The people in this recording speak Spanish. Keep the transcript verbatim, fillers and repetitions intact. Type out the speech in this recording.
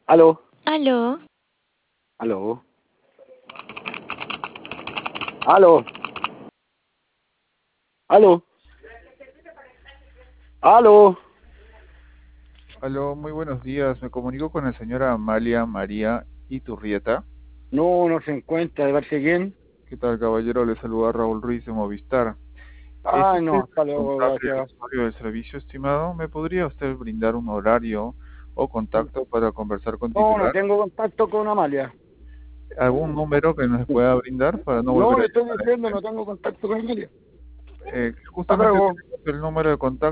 Aló, Aló, aló, aló, aló, aló. Aló, muy buenos días. Me comunico con la señora Amalia María Iturrieta. No, no se encuentra, de verse bien. ¿Qué tal, caballero? Le saluda Raúl Ruiz de Movistar. ¿Es Ay, usted no, el hasta luego, responsable del gracias. usuario del servicio, estimado? ¿Me podría usted brindar un horario o contacto para conversar con No, no titular? tengo contacto con Amalia. ¿Algún número que nos pueda brindar para no No, volver a le estoy llamar a diciendo, este? no tengo contacto con Amalia. Eh, Hasta justamente luego. tenemos el número de contacto.